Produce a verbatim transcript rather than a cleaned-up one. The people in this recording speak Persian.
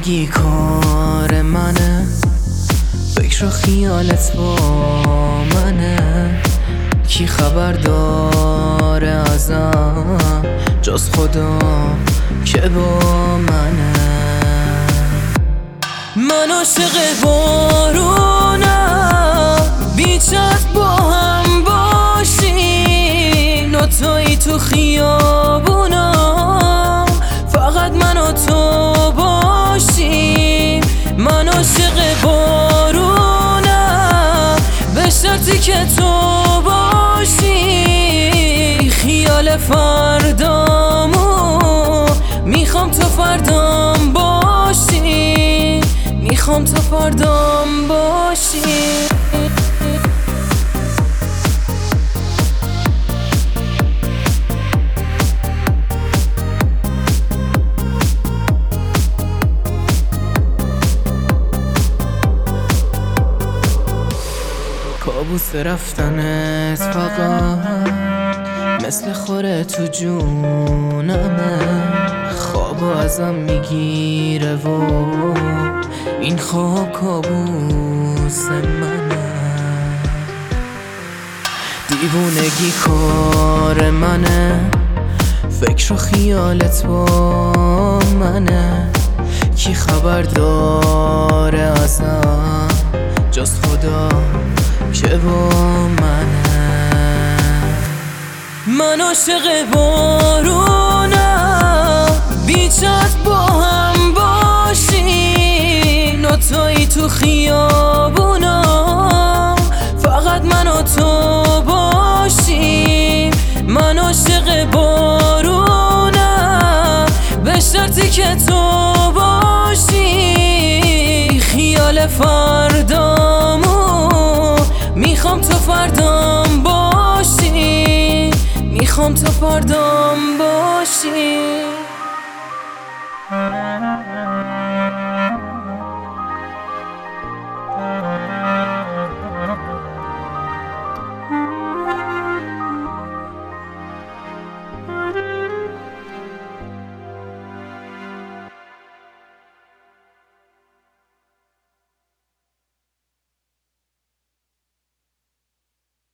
دیوونگی کار منه، فکر و خیالت با منه. کی خبر داره ازم جز خدا که با منه؟ من عاشق بارونم، بیچت با هم باشیم، نوتایی تو خیابونم، فقط من و تو باشیم. من عاشق بارونم به شرطی که تو باشی. خیال فردامو میخوام تو فردام باشی، میخوام تو فردام باشی. کابوس رفتنت فقط مثل خوره تو جونمه، خوابو ازم میگیره و این خواب کابوس منه. دیوونگی کار منه، فکر و خیالت با منه. کی خبر داره ازم جز خدا که با منه؟ من عاشق بارونم، بیچت با هم باشیم، نوتایی تو خیابونم، فقط من و تو باشیم. من عاشق بارونم به شرطی که تو باشی. خیال فردامو میخوام تو فردام باشی، میخوام تو فردام باشی.